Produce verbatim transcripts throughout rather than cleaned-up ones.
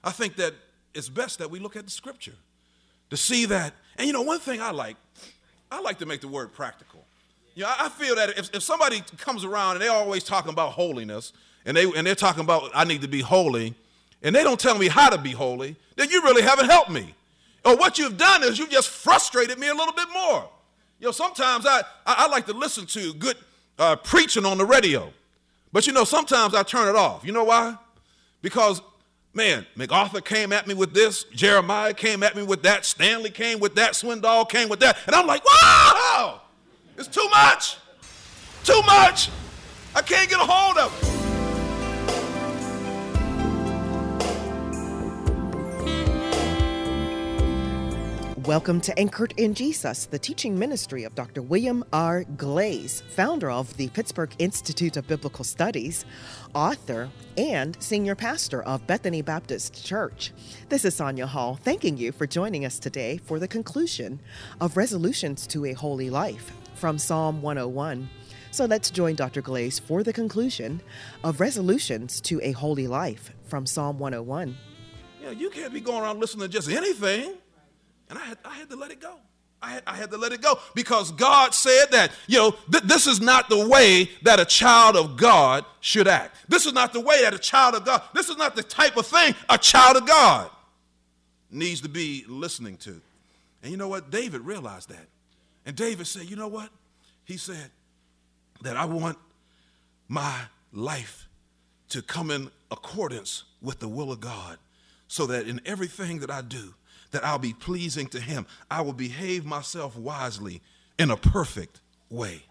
I think that it's best that we look at the scripture to see that. And you know, one thing I like, I like to make the word practical. You know, I, I feel that if, if somebody comes around and they're always talking about holiness, and, they, and they're talking about I need to be holy, and they don't tell me how to be holy, then you really haven't helped me. Or what you've done is you've just frustrated me a little bit more. You know, sometimes I, I, I like to listen to good uh, preaching on the radio. But, you know, sometimes I turn it off. You know why? Because, man, MacArthur came at me with this. Jeremiah came at me with that. Stanley came with that. Swindoll came with that. And I'm like, wow, it's too much. Too much. I can't get a hold of it. Welcome to Anchored in Jesus, the teaching ministry of Doctor William R. Glaze, founder of the Pittsburgh Institute of Biblical Studies, author, and senior pastor of Bethany Baptist Church. This is Sonia Hall, thanking you for joining us today for the conclusion of Resolutions to a Holy Life from Psalm one oh one. So let's join Doctor Glaze for the conclusion of Resolutions to a Holy Life from Psalm one oh one. Yeah, you can't be going around listening to just anything. And I had, I had to let it go. I had, I had to let it go because God said that, you know, th- this is not the way that a child of God should act. This is not the way that a child of God, this is not the type of thing a child of God needs to be listening to. And you know what? David realized that. And David said, you know what? He said that I want my life to come in accordance with the will of God so that in everything that I do, that I'll be pleasing to him. I will behave myself wisely in a perfect way.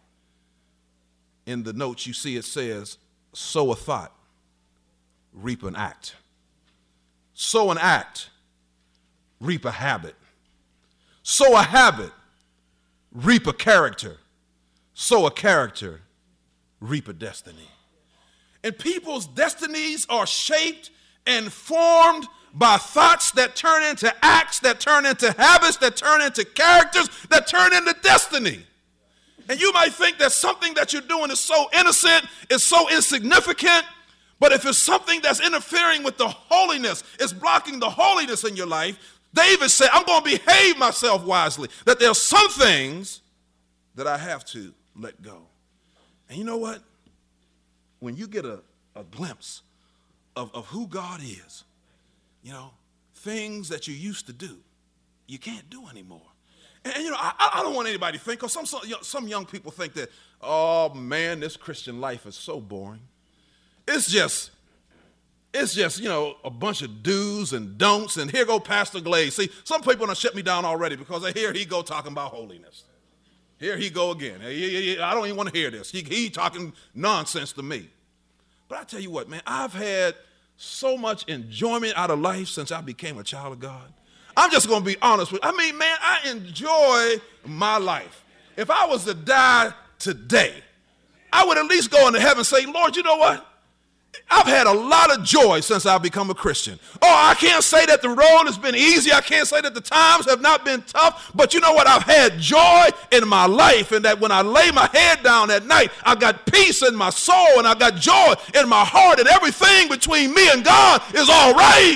In the notes you see it says, sow a thought, reap an act. Sow an act, reap a habit. Sow a habit, reap a character. Sow a character, reap a destiny. And people's destinies are shaped and formed by thoughts that turn into acts, that turn into habits, that turn into characters, that turn into destiny. And you might think that something that you're doing is so innocent, is so insignificant, but if it's something that's interfering with the holiness, it's blocking the holiness in your life, David said, I'm going to behave myself wisely, that there are some things that I have to let go. And you know what? When you get a, a glimpse of, of who God is, you know, things that you used to do, you can't do anymore. And, and you know, I, I don't want anybody to think, because some, some, some young people think that, oh, man, this Christian life is so boring. It's just, it's just, you know, a bunch of do's and don'ts, and here go Pastor Glaze. See, some people done shut me down already because here he go talking about holiness. Here he go again. I don't even want to hear this. He, he talking nonsense to me. But I tell you what, man, I've had so much enjoyment out of life since I became a child of God. I'm just going to be honest with you. I mean, man, I enjoy my life. If I was to die today, I would at least go into heaven and say, Lord, you know what? I've had a lot of joy since I've become a Christian. Oh, I can't say that the road has been easy. I can't say that the times have not been tough. But you know what? I've had joy in my life, and that when I lay my head down at night, I got peace in my soul, and I got joy in my heart, and everything between me and God is all right.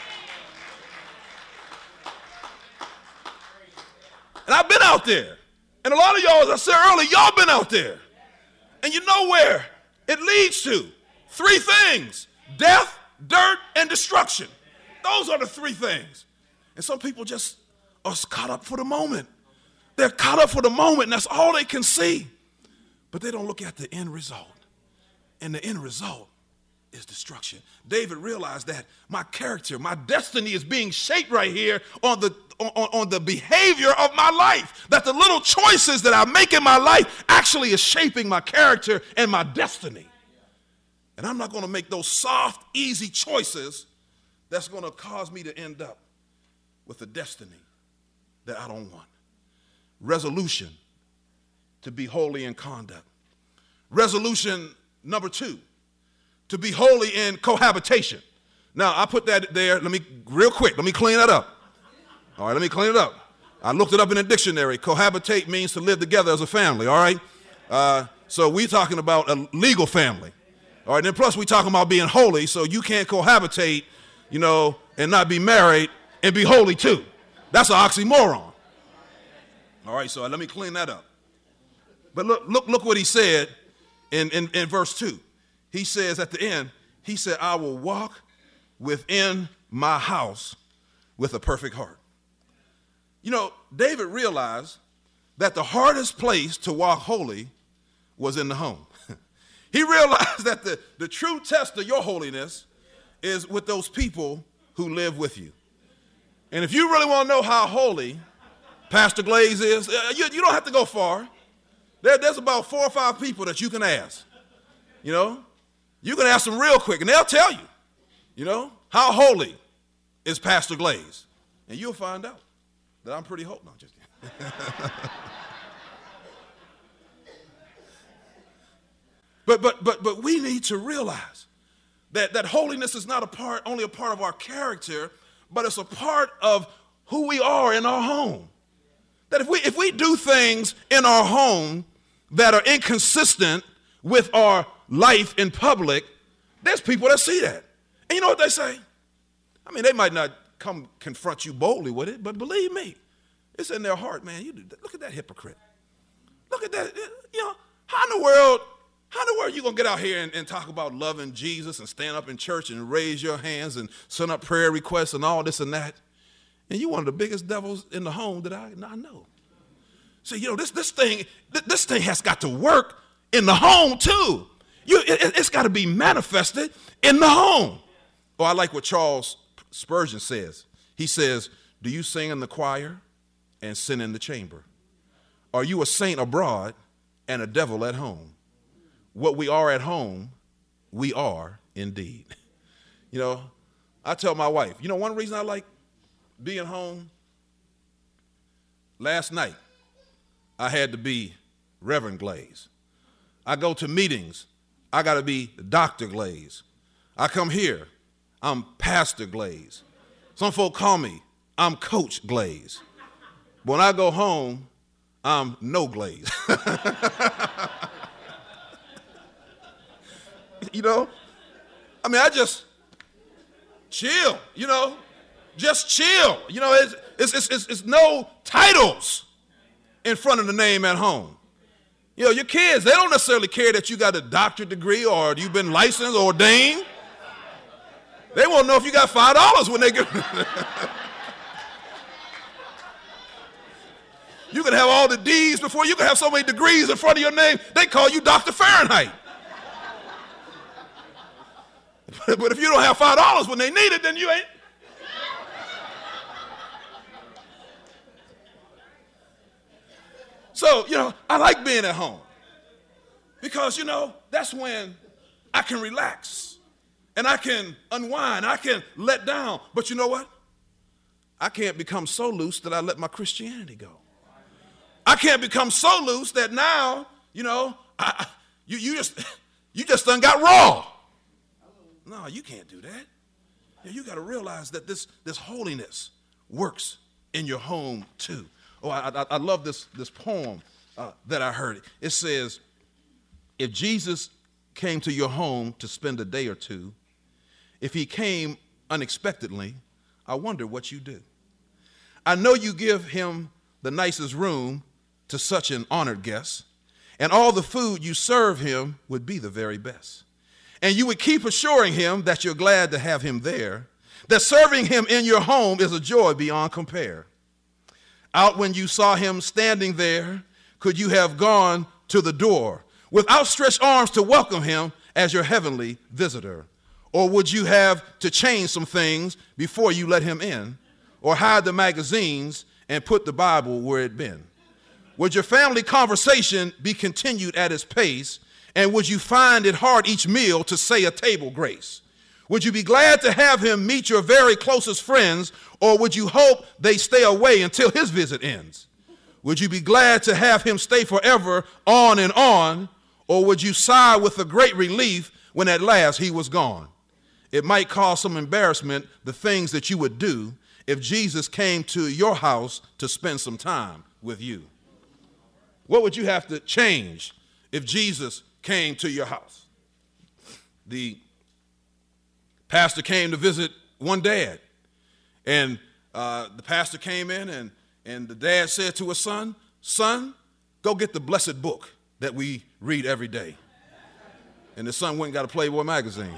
And I've been out there. And a lot of y'all, as I said earlier, y'all been out there. And you know where it leads to. Three things: death, dirt, and destruction. Those are the three things. And some people just are caught up for the moment. They're caught up for the moment, and that's all they can see. But they don't look at the end result. And the end result is destruction. David realized that my character, my destiny is being shaped right here on the, on, on the behavior of my life. That the little choices that I make in my life actually is shaping my character and my destiny. And I'm not going to make those soft, easy choices that's going to cause me to end up with a destiny that I don't want. Resolution to be holy in conduct. Resolution number two, to be holy in cohabitation. Now, I put that there. Let me, real quick, let me clean that up. All right, let me clean it up. I looked it up in a dictionary. Cohabitate means to live together as a family, all right? Uh, so we're talking about a legal family. All right, and then plus we're talking about being holy, so you can't cohabitate you know, and not be married and be holy too. That's an oxymoron. All right, so let me clean that up. But look, look, look what he said in, in, in verse two. He says at the end, he said, I will walk within my house with a perfect heart. You know, David realized that the hardest place to walk holy was in the home. He realized that the, the true test of your holiness is with those people who live with you. And if you really want to know how holy Pastor Glaze is, you, you don't have to go far. There, there's about four or five people that you can ask. You know, you can ask them real quick, and they'll tell you, you know, how holy is Pastor Glaze. And you'll find out that I'm pretty holy. No, just kidding. But but but but we need to realize that, that holiness is not a part, only a part of our character, but it's a part of who we are in our home. That if we if we do things in our home that are inconsistent with our life in public, there's people that see that. And you know what they say? I mean, they might not come confront you boldly with it, but believe me, it's in their heart, man. You do that. Look at that hypocrite. Look at that. You know, how in the world How in the world are you going to get out here and, and talk about loving Jesus and stand up in church and raise your hands and send up prayer requests and all this and that? And you're one of the biggest devils in the home that I, I know. So, you know, this this thing this thing has got to work in the home, too. You, it, it's got to be manifested in the home. Oh, I like what Charles Spurgeon says. He says, do you sing in the choir and sin in the chamber? Are you a saint abroad and a devil at home? What we are at home, we are indeed. You know, I tell my wife, you know, one reason I like being home, last night, I had to be Reverend Glaze. I go to meetings, I got to be Doctor Glaze. I come here, I'm Pastor Glaze. Some folk call me, I'm Coach Glaze. When I go home, I'm no Glaze. You know, I mean, I just chill, you know, just chill. You know, it's, it's, it's, it's no titles in front of the name at home. You know, your kids, they don't necessarily care that you got a doctorate degree or you've been licensed or ordained. They won't know if you got five dollars when they get. You can have all the D's before you can have so many degrees in front of your name, they call you Doctor Fahrenheit. But if you don't have five dollars when they need it, then you ain't. So, you know, I like being at home because, you know, that's when I can relax and I can unwind, I can let down. But you know what? I can't become so loose that I let my Christianity go. I can't become so loose that now, you know, I, you, you just you just done got raw. No, you can't do that. You got to realize that this, this holiness works in your home too. Oh, I, I, I love this, this poem uh, that I heard. It says, if Jesus came to your home to spend a day or two, if he came unexpectedly, I wonder what you do. I know you give him the nicest room to such an honored guest, and all the food you serve him would be the very best. And you would keep assuring him that you're glad to have him there, that serving him in your home is a joy beyond compare. Out when you saw him standing there, could you have gone to the door with outstretched arms to welcome him as your heavenly visitor? Or would you have to change some things before you let him in, or hide the magazines and put the Bible where it been? Would your family conversation be continued at its pace, and would you find it hard each meal to say a table grace? Would you be glad to have him meet your very closest friends, or would you hope they stay away until his visit ends? Would you be glad to have him stay forever on and on, or would you sigh with a great relief when at last he was gone? It might cause some embarrassment, the things that you would do if Jesus came to your house to spend some time with you. What would you have to change if Jesus came to your house? The pastor came to visit one dad. And uh, the pastor came in, and, and the dad said to his son, son, go get the blessed book that we read every day. And the son went and got a Playboy magazine.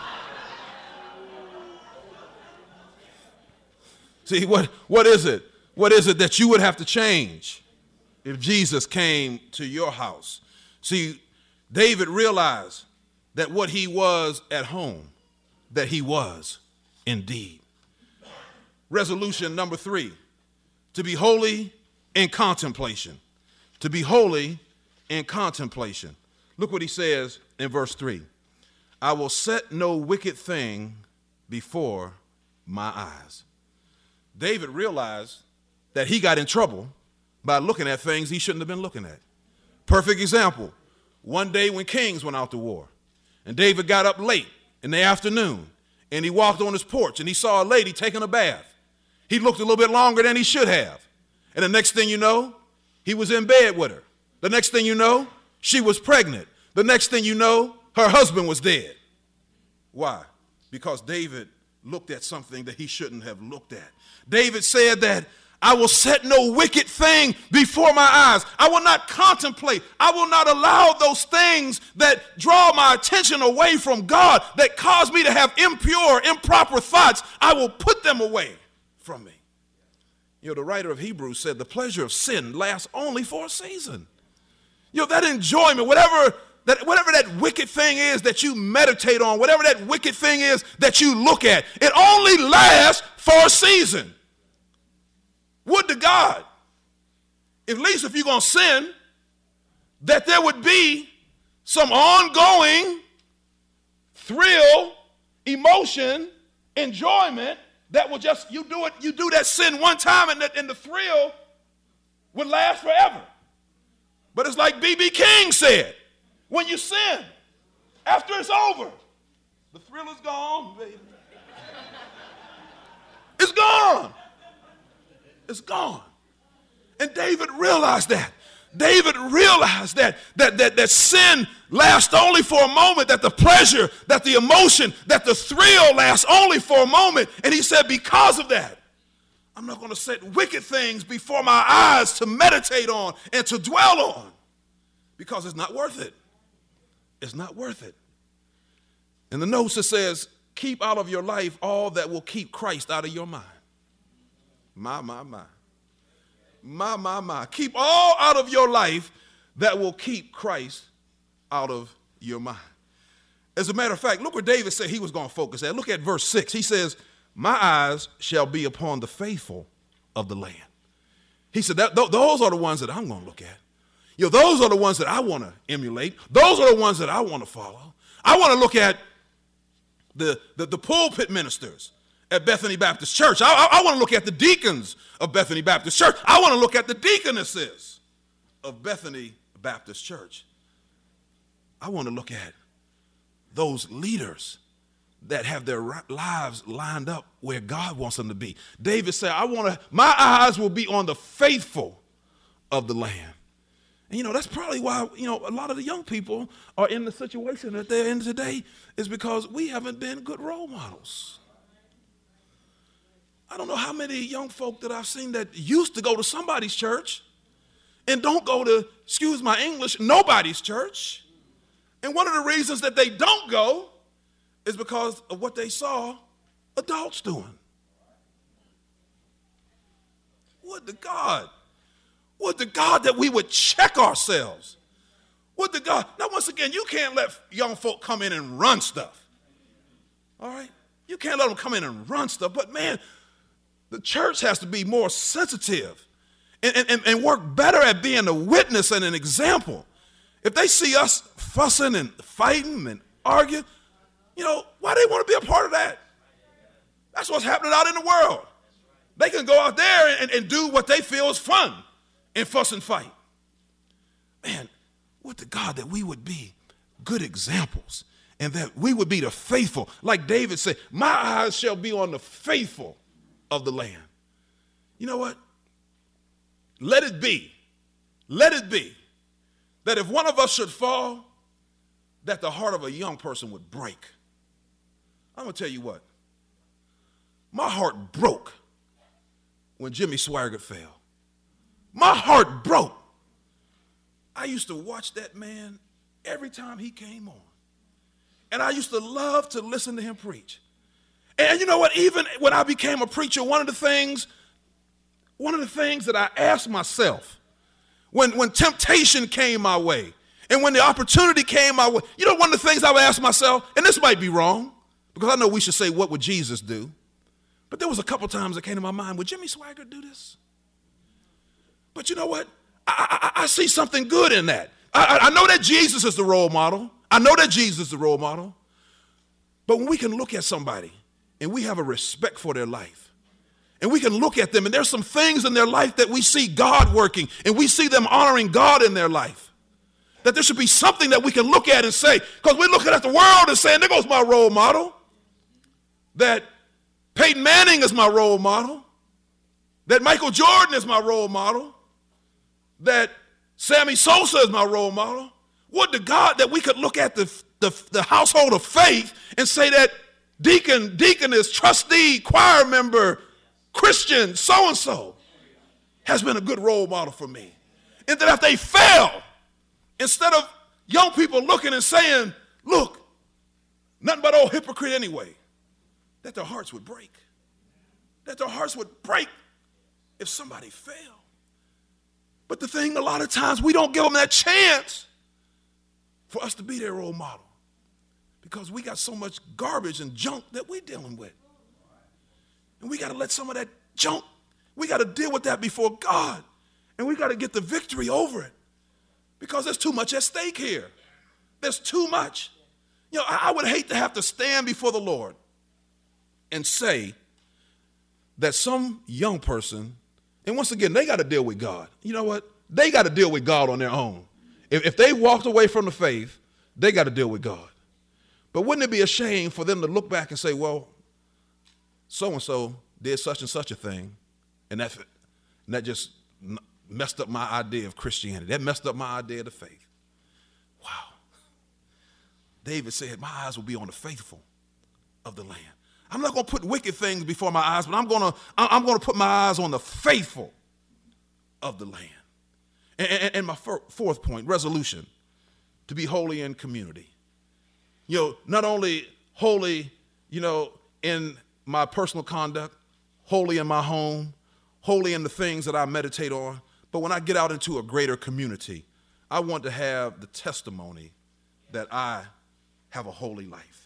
See, what, what is it? What is it that you would have to change if Jesus came to your house? See, David realized that what he was at home, that he was indeed. Resolution number three, to be holy in contemplation. To be holy in contemplation. Look what he says in verse three. I will set no wicked thing before my eyes. David realized that he got in trouble by looking at things he shouldn't have been looking at. Perfect example. One day when kings went out to war, and David got up late in the afternoon, and he walked on his porch, and he saw a lady taking a bath. He looked a little bit longer than he should have. And the next thing you know, he was in bed with her. The next thing you know, she was pregnant. The next thing you know, her husband was dead. Why? Because David looked at something that he shouldn't have looked at. David said that I will set no wicked thing before my eyes. I will not contemplate. I will not allow those things that draw my attention away from God, that cause me to have impure, improper thoughts. I will put them away from me. You know, the writer of Hebrews said the pleasure of sin lasts only for a season. You know, that enjoyment, whatever that, whatever that wicked thing is that you meditate on, whatever that wicked thing is that you look at, it only lasts for a season. Would to God, at least if you're going to sin, that there would be some ongoing thrill, emotion, enjoyment that will just, you do it, you do that sin one time and the, and the thrill would last forever. But it's like B B King said, when you sin, after it's over, the thrill is gone, baby. It's gone. It's gone. And David realized that. David realized that, that, that, that sin lasts only for a moment, that the pleasure, that the emotion, that the thrill lasts only for a moment. And he said, because of that, I'm not going to set wicked things before my eyes to meditate on and to dwell on, because it's not worth it. It's not worth it. In the notes it says, keep out of your life all that will keep Christ out of your mind. My, my, my. My, my, my. Keep all out of your life that will keep Christ out of your mind. As a matter of fact, look where David said he was going to focus at. Look at verse six. He says, my eyes shall be upon the faithful of the land. He said, that, th- those are the ones that I'm going to look at. You know, those are the ones that I want to emulate. Those are the ones that I want to follow. I want to look at the, the, the pulpit ministers at Bethany Baptist Church. I, I, I want to look at the deacons of Bethany Baptist Church. I want to look at the deaconesses of Bethany Baptist Church. I want to look at those leaders that have their lives lined up where God wants them to be. David said, I want to, my eyes will be on the faithful of the land. And, you know, that's probably why, you know, a lot of the young people are in the situation that they're in today, is because we haven't been good role models. I don't know how many young folk that I've seen that used to go to somebody's church and don't go to, excuse my English, nobody's church. And one of the reasons that they don't go is because of what they saw adults doing. Would to God, would to God that we would check ourselves. Would to God, now once again, you can't let young folk come in and run stuff. All right? You can't let them come in and run stuff, but man, the church has to be more sensitive and, and, and work better at being a witness and an example. If they see us fussing and fighting and arguing, you know, why do they want to be a part of that? That's what's happening out in the world. They can go out there and, and do what they feel is fun and fuss and fight. Man, would to God that we would be good examples and that we would be the faithful. Like David said, my eyes shall be on the faithful of the land. You know what? Let it be. Let it be that if one of us should fall, that the heart of a young person would break. I'm going to tell you what. My heart broke when Jimmy Swaggart fell. My heart broke. I used to watch that man every time he came on. And I used to love to listen to him preach. And you know what? Even when I became a preacher, one of the things, one of the things that I asked myself when, when temptation came my way and when the opportunity came my way, you know, one of the things I would ask myself, and this might be wrong, because I know we should say, what would Jesus do? But there was a couple times that came to my mind, would Jimmy Swaggart do this? But you know what? I, I, I see something good in that. I, I know that Jesus is the role model. I know that Jesus is the role model. But when we can look at somebody and we have a respect for their life, and we can look at them and there's some things in their life that we see God working and we see them honoring God in their life, that there should be something that we can look at and say, because we're looking at the world and saying, there goes my role model, that Peyton Manning is my role model, that Michael Jordan is my role model, that Sammy Sosa is my role model. Would to God that we could look at the, the, the household of faith and say that deacon, deaconess, trustee, choir member, Christian, so-and-so has been a good role model for me. And that if they fail, instead of young people looking and saying, look, nothing but old hypocrite anyway, that their hearts would break. That their hearts would break if somebody failed. But the thing, a lot of times, we don't give them that chance for us to be their role model because we got so much garbage and junk that we're dealing with. And we got to let some of that junk, we got to deal with that before God. And we got to get the victory over it because there's too much at stake here. There's too much. You know, I, I would hate to have to stand before the Lord and say that some young person, and once again, they got to deal with God. You know what? They got to deal with God on their own. If, if they walked away from the faith, they got to deal with God. But wouldn't it be a shame for them to look back and say, well, so-and-so did such and such a thing, and that, and that just messed up my idea of Christianity. That messed up my idea of the faith. Wow. David said, my eyes will be on the faithful of the land. I'm not going to put wicked things before my eyes, but I'm going to I'm going to put my eyes on the faithful of the land. And, and, and my fourth point, resolution, to be holy in community. You know, not only holy, you know, in my personal conduct, holy in my home, holy in the things that I meditate on, but when I get out into a greater community, I want to have the testimony that I have a holy life.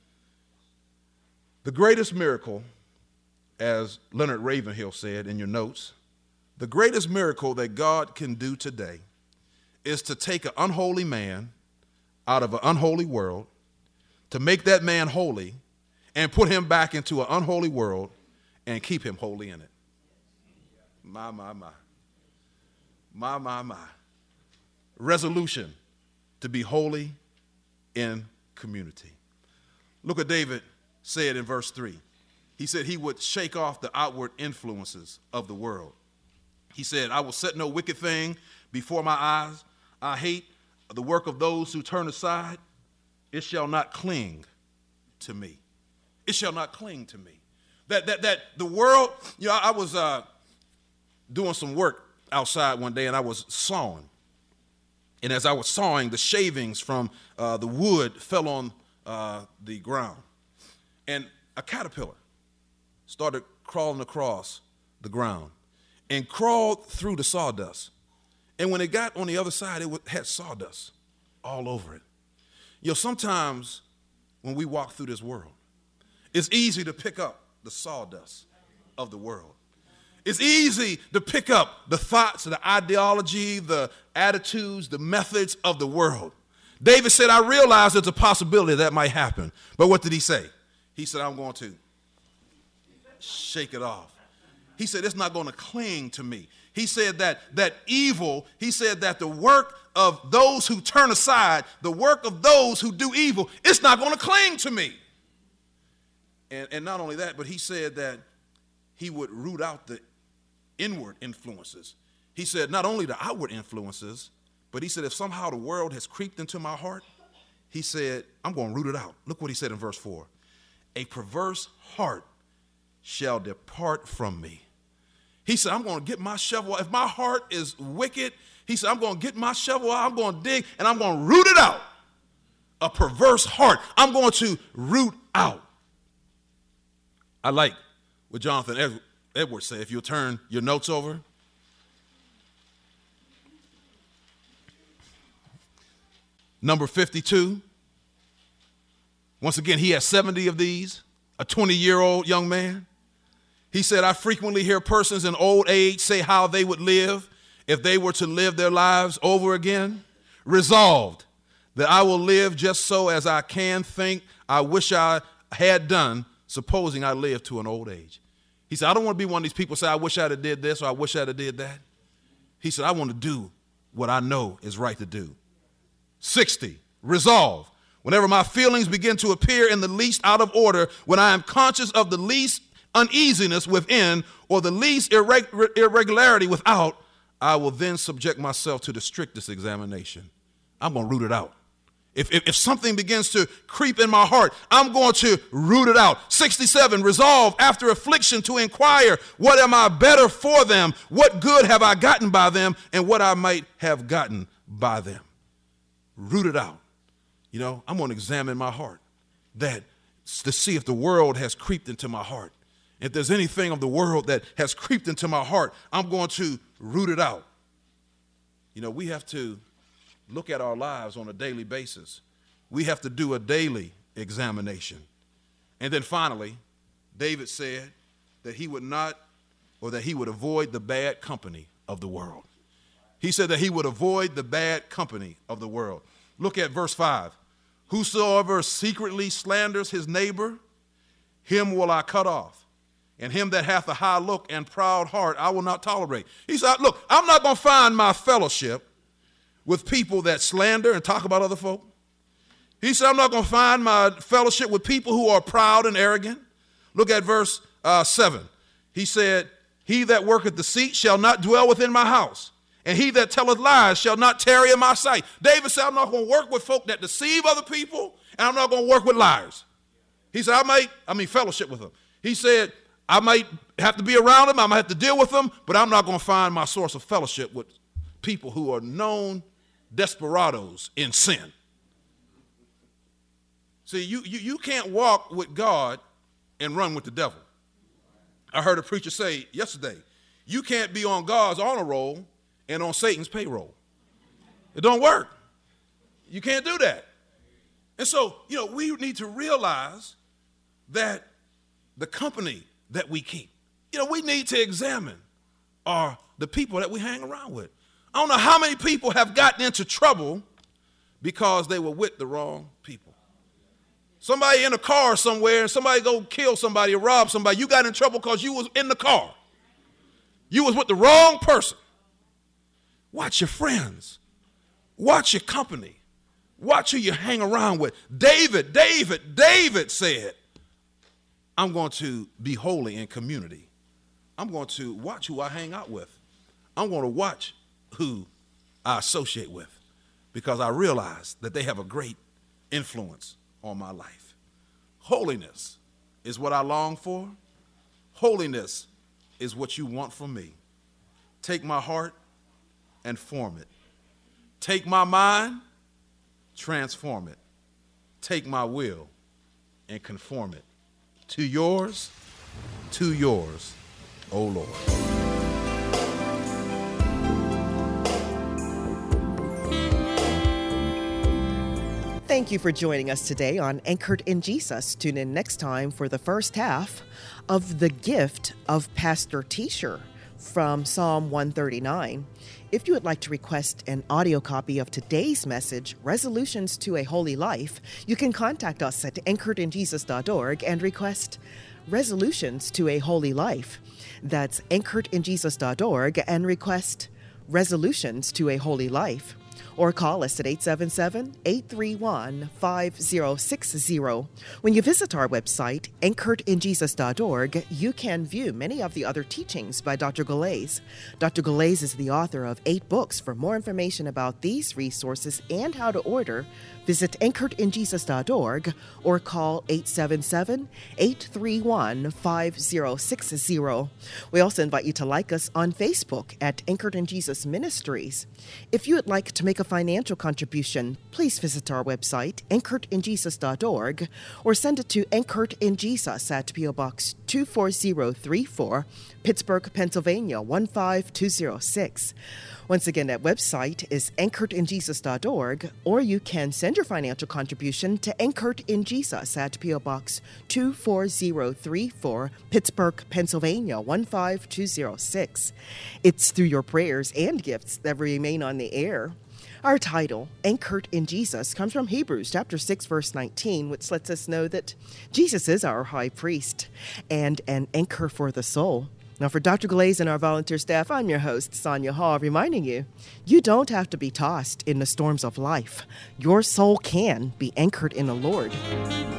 The greatest miracle, as Leonard Ravenhill said in your notes, the greatest miracle that God can do today is to take an unholy man out of an unholy world, to make that man holy, and put him back into an unholy world and keep him holy in it. My, my, my. My, my, my. Resolution to be holy in community. Look what David said in verse three. He said he would shake off the outward influences of the world. He said, I will set no wicked thing before my eyes. I hate the work of those who turn aside. It shall not cling to me. It shall not cling to me. That that that the world, you know, I was uh, doing some work outside one day and I was sawing. And as I was sawing, the shavings from uh, the wood fell on uh, the ground. And a caterpillar started crawling across the ground and crawled through the sawdust. And when it got on the other side, it had sawdust all over it. You know, sometimes when we walk through this world, it's easy to pick up the sawdust of the world. It's easy to pick up the thoughts, the ideology, the attitudes, the methods of the world. David said, I realize there's a possibility that might happen. But what did he say? He said, I'm going to shake it off. He said, it's not going to cling to me. He said that that evil, he said that the work of those who turn aside, the work of those who do evil, it's not going to cling to me. And, and not only that, but he said that he would root out the inward influences. He said not only the outward influences, but he said if somehow the world has creeped into my heart, he said, I'm going to root it out. Look what he said in verse four. A perverse heart shall depart from me. He said, I'm going to get my shovel. If my heart is wicked, he said, I'm going to get my shovel out, I'm going to dig, and I'm going to root it out. A perverse heart, I'm going to root out. I like what Jonathan Edwards said. If you'll turn your notes over. Number fifty-two. Once again, he has seventy of these, a twenty-year-old young man. He said, I frequently hear persons in old age say how they would live if they were to live their lives over again. Resolved that I will live just so as I can think I wish I had done, supposing I lived to an old age. He said, I don't want to be one of these people who say, I wish I'd have did this or I wish I'd have did that. He said, I want to do what I know is right to do. sixty, resolve. Whenever my feelings begin to appear in the least out of order, when I am conscious of the least uneasiness within or the least irreg- irregularity without, I will then subject myself to the strictest examination. I'm going to root it out. If, if, if something begins to creep in my heart, I'm going to root it out. sixty-seven, resolve after affliction to inquire, what am I better for them? What good have I gotten by them? And what I might have gotten by them. Root it out. You know, I'm going to examine my heart, that to see if the world has creeped into my heart. If there's anything of the world that has creeped into my heart, I'm going to root it out. You know, we have to look at our lives on a daily basis. We have to do a daily examination. And then finally, David said that he would not, or that he would avoid the bad company of the world. He said that he would avoid the bad company of the world. Look at verse five. Whosoever secretly slanders his neighbor, him will I cut off. And him that hath a high look and proud heart, I will not tolerate. He said, look, I'm not going to find my fellowship with people that slander and talk about other folk. He said, I'm not going to find my fellowship with people who are proud and arrogant. Look at verse uh, seven. He said, he that worketh deceit shall not dwell within my house. And he that telleth lies shall not tarry in my sight. David said, I'm not going to work with folk that deceive other people, and I'm not going to work with liars. He said, I might, I mean, fellowship with them. He said, I might have to be around them, I might have to deal with them, but I'm not going to find my source of fellowship with people who are known desperados in sin. See, you, you, you can't walk with God and run with the devil. I heard a preacher say yesterday, you can't be on God's honor roll and on Satan's payroll. It don't work. You can't do that. And so, you know, we need to realize that the company that we keep, you know, we need to examine are the people that we hang around with. I don't know how many people have gotten into trouble because they were with the wrong people. Somebody in a car somewhere and somebody go kill somebody or rob somebody. You got in trouble because you was in the car. You was with the wrong person. Watch your friends. Watch your company. Watch who you hang around with. David, David, David said, I'm going to be holy in community. I'm going to watch who I hang out with. I'm going to watch who I associate with because I realize that they have a great influence on my life. Holiness is what I long for. Holiness is what you want from me. Take my heart and form it. Take my mind, transform it. Take my will and conform it to yours, to yours, O Lord. Thank you for joining us today on Anchored in Jesus. Tune in next time for the first half of The Gift of Pastor Teacher from Psalm one thirty-nine. If you would like to request an audio copy of today's message, Resolutions to a Holy Life, you can contact us at anchored in jesus dot org and request Resolutions to a Holy Life. That's anchored in jesus dot org and request Resolutions to a Holy Life. or call us at eight seven seven, eight three one, five zero six zero. When you visit our website, anchored in jesus dot org, you can view many of the other teachings by Doctor Galais. Doctor Galais is the author of eight books. For more information about these resources and how to order, visit anchored in jesus dot org or call eight seven seven, eight three one, five zero six zero. We also invite you to like us on Facebook at Anchored in Jesus Ministries. If you would like to make a financial contribution, please visit our website, anchored in jesus dot org, or send it to Anchored in Jesus at P O. Box two four zero three four, Pittsburgh, Pennsylvania one five two zero six. Once again, that website is anchored in jesus dot org, or you can send your financial contribution to Anchored in Jesus at P O. Box two four zero three four, Pittsburgh, Pennsylvania one five two zero six. It's through your prayers and gifts that we remain on the air. Our title, Anchored in Jesus, comes from Hebrews chapter six, verse nineteen, which lets us know that Jesus is our high priest and an anchor for the soul. Now, for Doctor Galais and our volunteer staff, I'm your host, Sonia Hall, reminding you, you don't have to be tossed in the storms of life. Your soul can be anchored in the Lord.